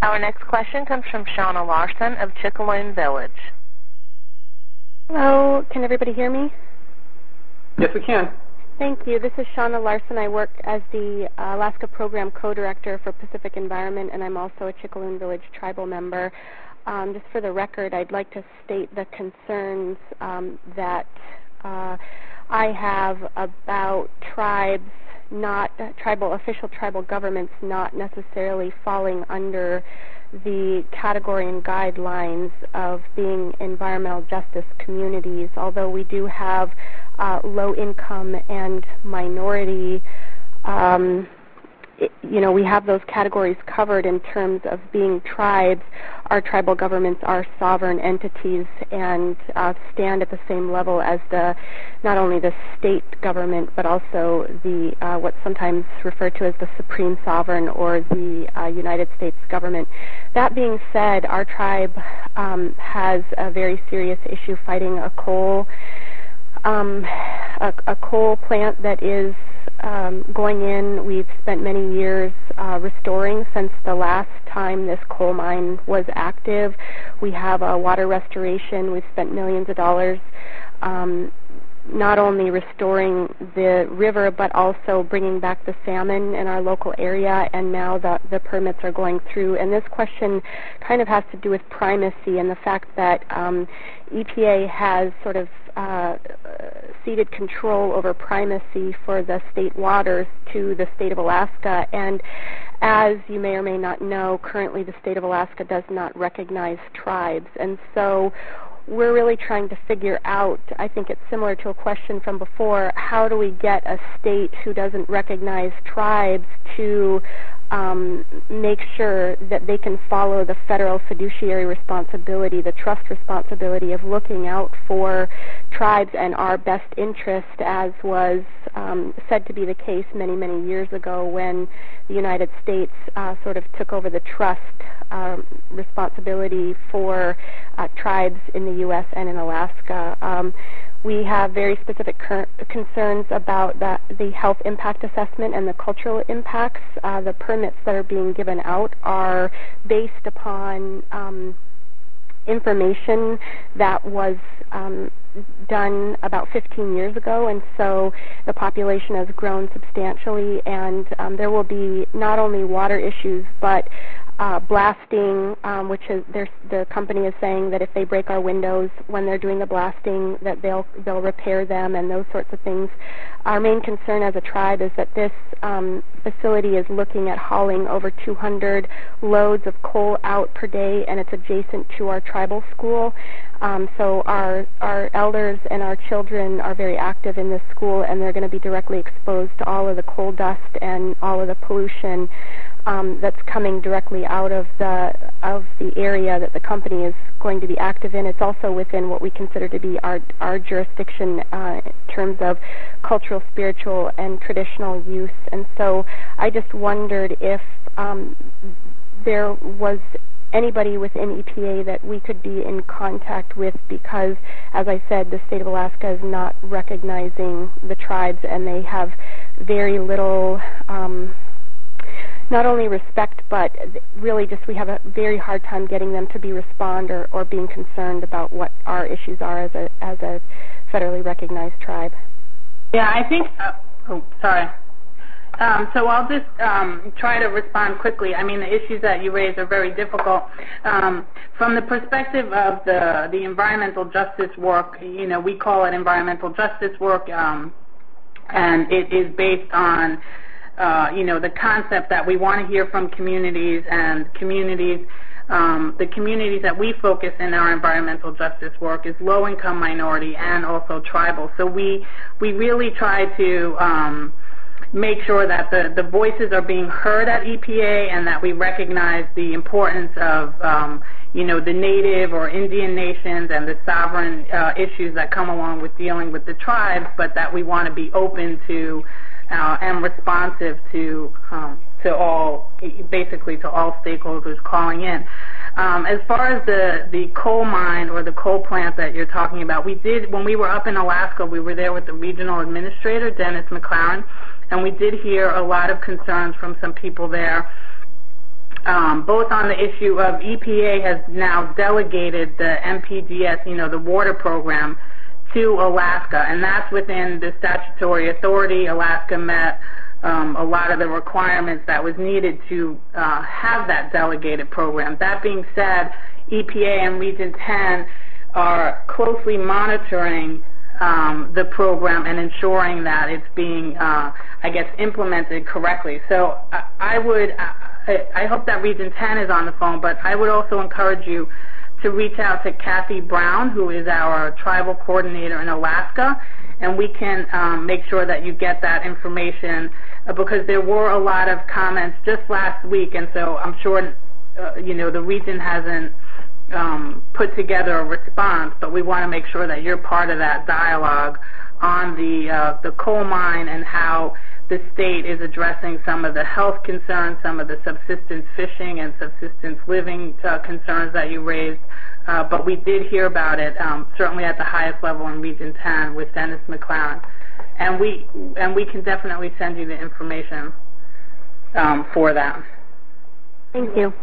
Our next question comes from Shauna Larson of Chickaloon Village. Hello, can everybody hear me? Yes, we can. Thank you. This is Shauna Larson. I work as the Alaska Program Co-Director for Pacific Environment, and I'm also a Chickaloon Village tribal member. Just for the record, I'd like to state the concerns that I have about tribes, not official tribal governments not necessarily falling under the category and guidelines of being environmental justice communities, although we do have low income and minority, we have those categories covered in terms of being tribes. Our tribal governments are sovereign entities and stand at the same level as not only the state government, but also the what's sometimes referred to as the supreme sovereign or the United States government. That being said, our tribe has a very serious issue fighting a coal plant that is going in. We've spent many years restoring since the last time this coal mine was active. We have a water restoration. We've spent millions of dollars not only restoring the river, but also bringing back the salmon in our local area, and now the permits are going through. And this question kind of has to do with primacy and the fact that EPA has sort of ceded control over primacy for the state waters to the state of Alaska. And as you may or may not know, currently the state of Alaska does not recognize tribes. And so we're really trying to figure out, I think it's similar to a question from before, how do we get a state who doesn't recognize tribes to make sure that they can follow the federal fiduciary responsibility, the trust responsibility of looking out for tribes and our best interest, as was said to be the case many, many years ago when the United States sort of took over the trust responsibility for tribes in the U.S. and in Alaska. We have very specific concerns about the health impact assessment and the cultural impacts. The permits that are being given out are based upon information that was done about 15 years ago, and so the population has grown substantially, and there will be not only water issues, but blasting, which is the company is saying that if they break our windows when they're doing the blasting, that they'll repair them and those sorts of things. Our main concern as a tribe is that this facility is looking at hauling over 200 loads of coal out per day, and it's adjacent to our tribal school. So our elders and our children are very active in this school, and they're going to be directly exposed to all of the coal dust and all of the pollution that's coming directly out of the area that the company is going to be active in. It's also within what we consider to be our jurisdiction in terms of cultural, spiritual, and traditional use. And so I just wondered if there was anybody within EPA that we could be in contact with, because, as I said, the state of Alaska is not recognizing the tribes, and they have very little not only respect, but really just we have a very hard time getting them to be respond or being concerned about what our issues are as a federally recognized tribe. Yeah, I think, so I'll just try to respond quickly. I mean, the issues that you raised are very difficult. From the perspective of the environmental justice work, we call it environmental justice work, and it is based on the concept that we want to hear from communities, and communities, the communities that we focus in our environmental justice work is low-income minority and also tribal. So we really try to make sure that the voices are being heard at EPA, and that we recognize the importance of the native or Indian nations and the sovereign issues that come along with dealing with the tribes, but that we want to be open to and responsive to all, basically to all stakeholders calling in. As far as the coal mine or the coal plant that you're talking about, when we were up in Alaska, we were there with the regional administrator, Dennis McLaren, and we did hear a lot of concerns from some people there both on the issue of EPA has now delegated the MPDS, the water program, to Alaska, and that's within the statutory authority. Alaska met a lot of the requirements that was needed to have that delegated program. That being said, EPA and Region 10 are closely monitoring the program and ensuring that it's being, implemented correctly. So I hope that Region 10 is on the phone, but I would also encourage you to reach out to Kathy Brown, who is our tribal coordinator in Alaska, and we can make sure that you get that information because there were a lot of comments just last week, and so I'm sure, the region hasn't put together a response, but we want to make sure that you're part of that dialogue on the coal mine and how the state is addressing some of the health concerns, some of the subsistence fishing and subsistence living concerns that you raised. But we did hear about it, certainly at the highest level in Region 10 with Dennis McLaren. And we can definitely send you the information for that. Thank you.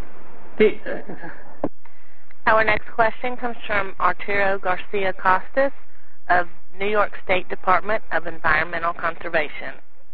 Our next question comes from Arturo Garcia Costas of New York State Department of Environmental Conservation.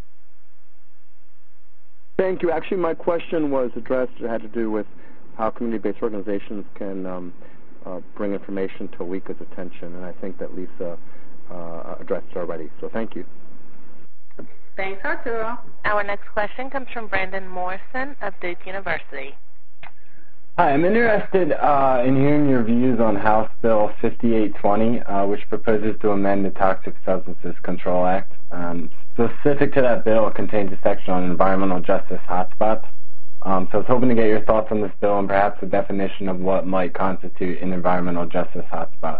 Thank you. Actually, my question was addressed. It had to do with how community-based organizations can bring information to WICA's attention, and I think that Lisa addressed it already. So thank you. Thanks, Arturo. Our next question comes from Brandon Morrison of Duke University. Hi, I'm interested in hearing your views on House Bill 5820, which proposes to amend the Toxic Substances Control Act. Specific to that bill, it contains a section on environmental justice hotspots. So I was hoping to get your thoughts on this bill and perhaps a definition of what might constitute an environmental justice hotspot.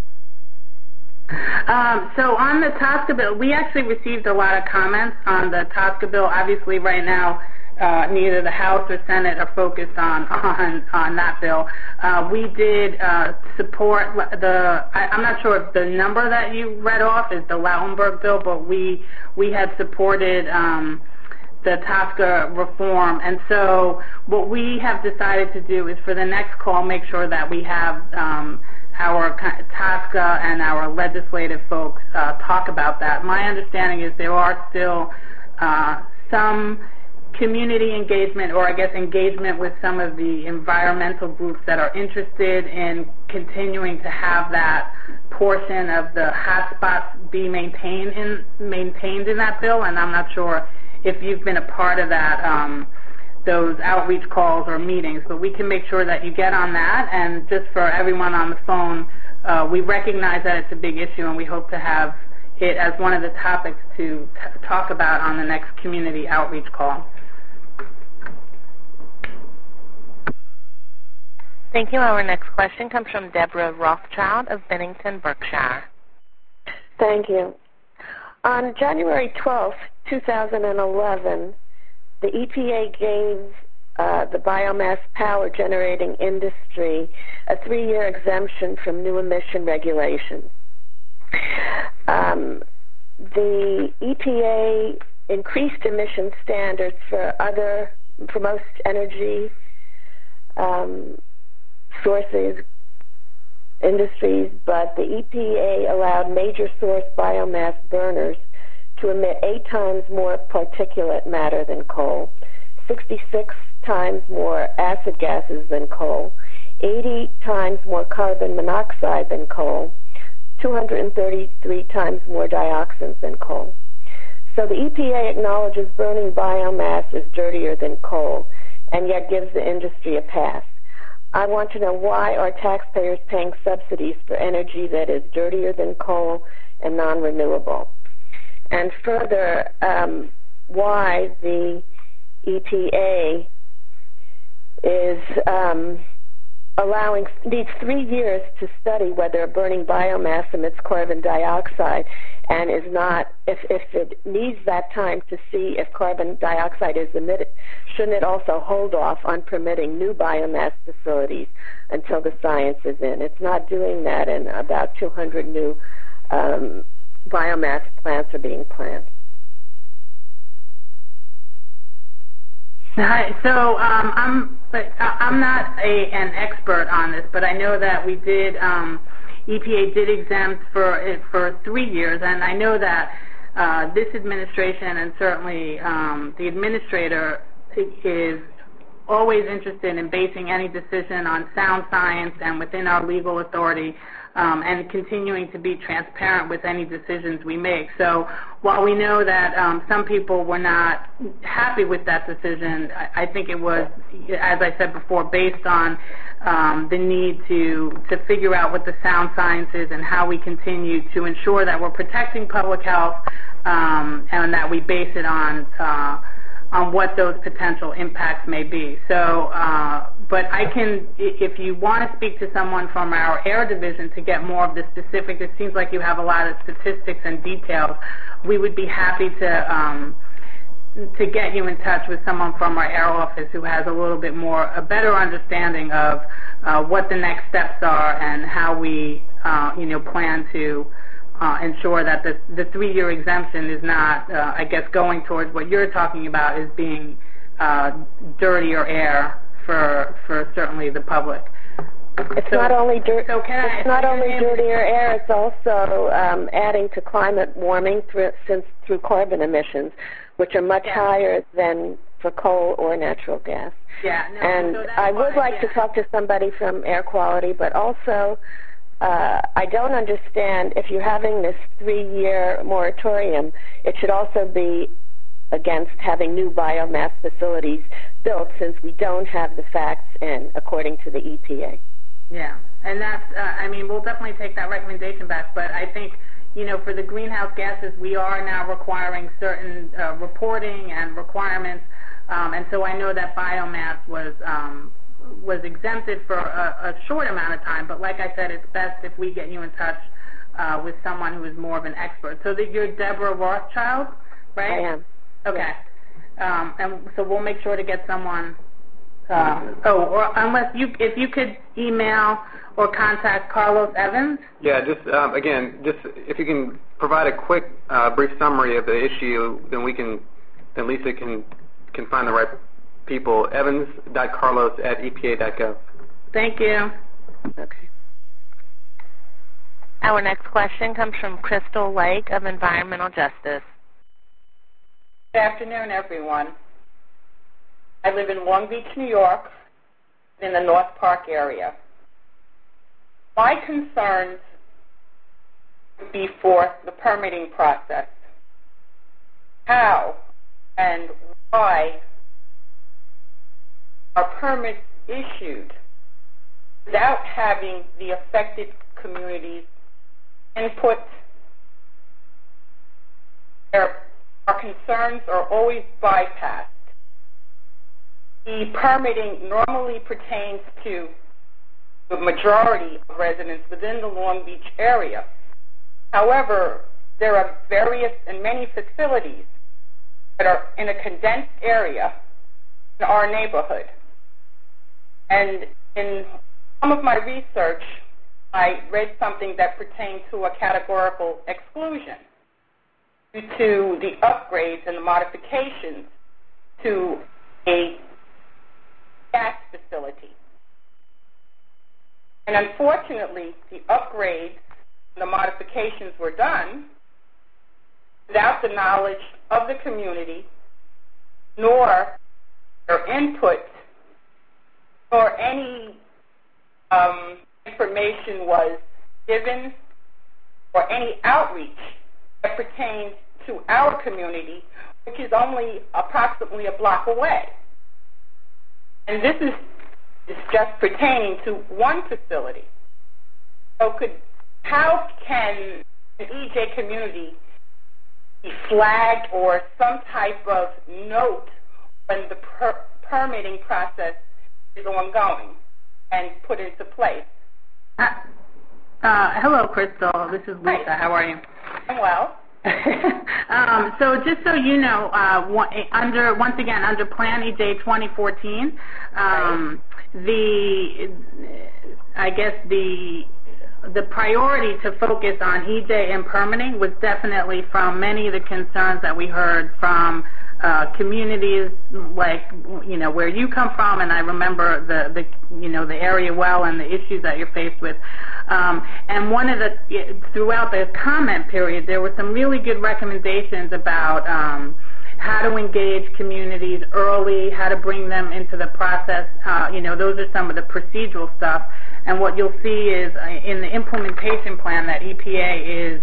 So on the TSCA bill, we actually received a lot of comments on the TSCA bill. Obviously, right now, neither the House or Senate are focused on that bill. We did support I'm not sure if the number that you read off is the Lautenberg bill, but we had supported the TSCA reform. And so what we have decided to do is for the next call, make sure that we have our TSCA and our legislative folks talk about that. My understanding is there are still some community engagement, or I guess engagement with some of the environmental groups that are interested in continuing to have that portion of the hotspots be maintained in that bill, and I'm not sure if you've been a part of that, those outreach calls or meetings, but we can make sure that you get on that. And just for everyone on the phone, we recognize that it's a big issue, and we hope to have it as one of the topics to talk about on the next community outreach call. Thank you. Our next question comes from Deborah Rothschild of Bennington, Berkshire. Thank you. On January 12, 2011, the EPA gave the biomass power generating industry a 3-year exemption from new emission regulations. The EPA increased emission standards for most energy sources, industries, but the EPA allowed major source biomass burners to emit 8 times more particulate matter than coal, 66 times more acid gases than coal, 80 times more carbon monoxide than coal, 233 times more dioxins than coal. So the EPA acknowledges burning biomass is dirtier than coal, and yet gives the industry a pass. I want to know, why are taxpayers paying subsidies for energy that is dirtier than coal and non-renewable? And further, why the EPA is needs 3 years to study whether burning biomass emits carbon dioxide, and is not, if it needs that time to see if carbon dioxide is emitted, shouldn't it also hold off on permitting new biomass facilities until the science is in? It's not doing that, and about 200 new biomass plants are being planned. Hi. So I'm not an expert on this, but I know that we did. EPA did exempt for 3 years, and I know that this administration and certainly the administrator is always interested in basing any decision on sound science and within our legal authority, and continuing to be transparent with any decisions we make. So while we know that some people were not happy with that decision, I think it was, as I said before, based on the need to figure out what the sound science is and how we continue to ensure that we're protecting public health, and that we base it on what those potential impacts may be. So, but I can, if you want to speak to someone from our air division to get more of the specifics, it seems like you have a lot of statistics and details. We would be happy to get you in touch with someone from our air office who has a better understanding of what the next steps are and how we, plan to ensure that the 3-year exemption is not, going towards what you're talking about is being dirtier air for certainly the public. It's not only dirtier air; it's also adding to climate warming through carbon emissions, which are much higher than for coal or natural gas. Yeah, no, and so I would like to talk to somebody from air quality, but also I don't understand if you're having this 3-year moratorium, it should also be against having new biomass facilities built, since we don't have the facts in, according to the EPA. Yeah, and that's, we'll definitely take that recommendation back, but I think, for the greenhouse gases, we are now requiring certain reporting and requirements, and so I know that biomass was exempted for a short amount of time, but like I said, it's best if we get you in touch with someone who is more of an expert. So that you're Deborah Rothschild, right? I am. Okay. And so we'll make sure to get someone, if you could email or contact Carlos Evans. Yeah, just if you can provide a quick, brief summary of the issue, then Lisa can find the right people. Evans.carlos@epa.gov. Thank you. Okay. Our next question comes from Crystal Lake of Environmental Justice. Good afternoon, everyone. I live in Long Beach, New York, in the North Park area. My concerns would be for the permitting process. How and why are permits issued without having the affected communities' input? Our concerns are always bypassed. The permitting normally pertains to the majority of residents within the Long Beach area. However, there are various and many facilities that are in a condensed area in our neighborhood. And in some of my research, I read something that pertained to a categorical exclusion due to the upgrades and the modifications to a gas facility. And unfortunately, the upgrades and the modifications were done without the knowledge of the community, nor their input, nor any information was given, or any outreach that pertains to our community, which is only approximately a block away. And this is just pertaining to one facility. So how can an EJ community be flagged or some type of note when the permitting process is ongoing and put into place? Hello, Crystal. This is Lisa. Hi. How are you? I'm well. So just so you know, under Plan EJ 2014, the priority to focus on EJ and permitting was definitely from many of the concerns that we heard from communities like, where you come from, and I remember the area well and the issues that you're faced with. And throughout the comment period, there were some really good recommendations about how to engage communities early, how to bring them into the process. Those are some of the procedural stuff. And what you'll see is in the implementation plan that EPA is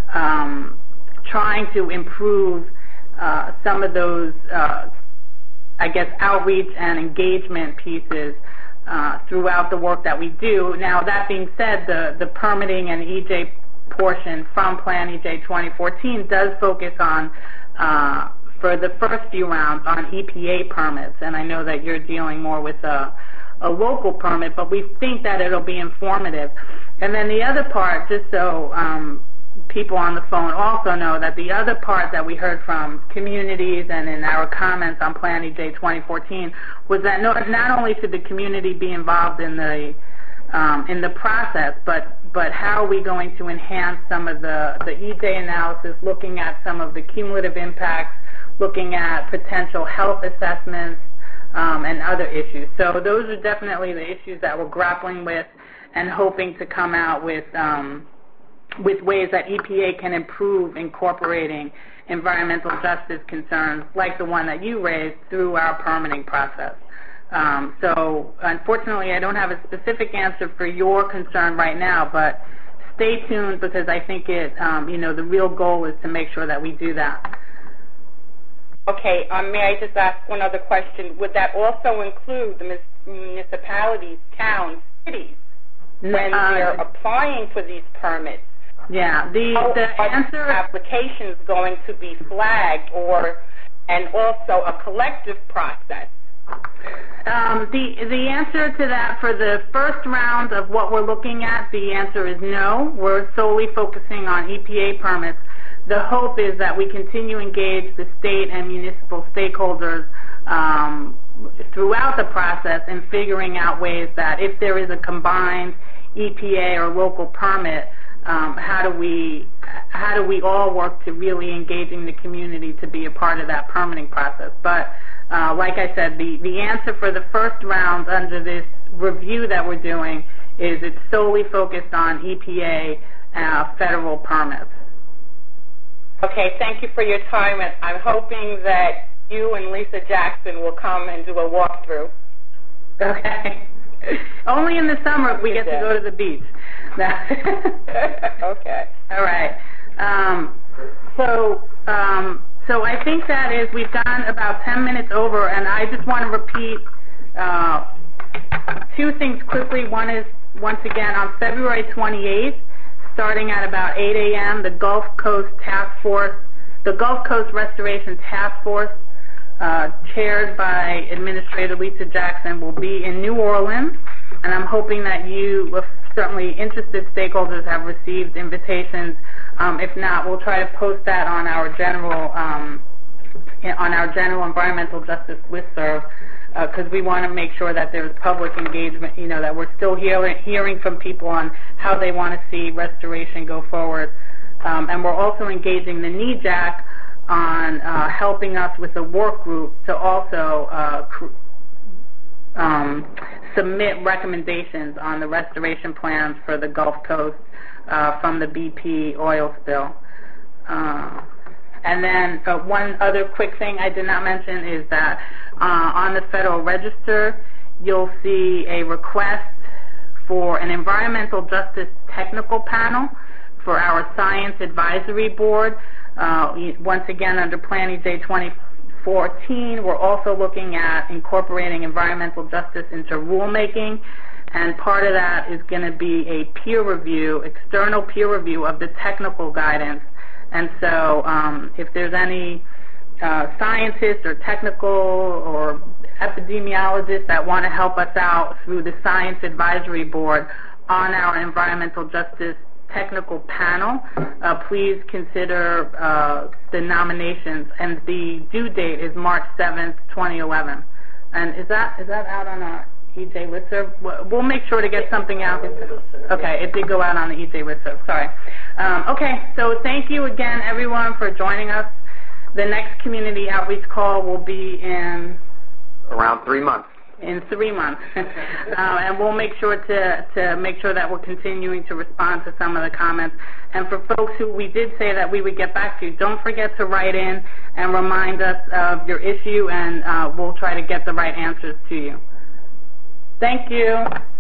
trying to improve some of those, outreach and engagement pieces throughout the work that we do. Now, that being said, the permitting and EJ portion from Plan EJ 2014 does focus on, for the first few rounds, on EPA permits. And I know that you're dealing more with a local permit, but we think that it'll be informative. And then the other part, just so people on the phone also know, that the other part that we heard from communities and in our comments on Plan EJ 2014 was that not only should the community be involved in the process, but how are we going to enhance some of the EJ analysis, looking at some of the cumulative impacts, looking at potential health assessments, and other issues. So those are definitely the issues that we're grappling with and hoping to come out with ways that EPA can improve incorporating environmental justice concerns like the one that you raised through our permitting process. So unfortunately, I don't have a specific answer for your concern right now, but stay tuned, because I think the real goal is to make sure that we do that. Okay, may I just ask one other question? Would that also include the municipalities, towns, cities, when they're applying for these permits? Yeah, the answer... Are applications going to be flagged, and also a collective process? The answer to that, for the first round of what we're looking at, the answer is no. We're solely focusing on EPA permits. The hope is that we continue to engage the state and municipal stakeholders throughout the process in figuring out ways that if there is a combined EPA or local permit, how do we all work to really engaging the community to be a part of that permitting process? But like I said, the answer for the first round under this review that we're doing is it's solely focused on EPA federal permits. Okay, thank you for your time, and I'm hoping that you and Lisa Jackson will come and do a walkthrough. Okay. Only in the summer we get to go to the beach. Okay. All right. So I think that is, we've gone about 10 minutes over, and I just want to repeat two things quickly. One is, once again, on February 28th, starting at about 8 a.m., the Gulf Coast Restoration Task Force, chaired by Administrator Lisa Jackson, will be in New Orleans, and I'm hoping that you, certainly interested stakeholders, have received invitations. If not, we'll try to post that on our general environmental justice listserv, because we want to make sure that there's public engagement, that we're still hearing from people on how they want to see restoration go forward. And we're also engaging the NEJAC on helping us with a work group to also submit recommendations on the restoration plans for the Gulf Coast from the BP oil spill. And then one other quick thing I did not mention is that on the Federal Register, you'll see a request for an environmental justice technical panel for our Science Advisory Board. Once again, under Plan EJ 2014, we're also looking at incorporating environmental justice into rulemaking, and part of that is going to be a peer review, external peer review of the technical guidance. And so if there's any scientists or technical or epidemiologists that want to help us out through the Science Advisory Board on our environmental justice technical panel, please consider the nominations. And the due date is March 7th, 2011. And is that out on our EJ listserv? We'll make sure to get something out. Okay, it did go out on the EJ listserv. Sorry. Okay, so thank you again, everyone, for joining us The next community outreach call will be in around 3 months. In 3 months, and we'll make sure to make sure that we're continuing to respond to some of the comments. And for folks who we did say that we would get back to, don't forget to write in and remind us of your issue, and we'll try to get the right answers to you. Thank you.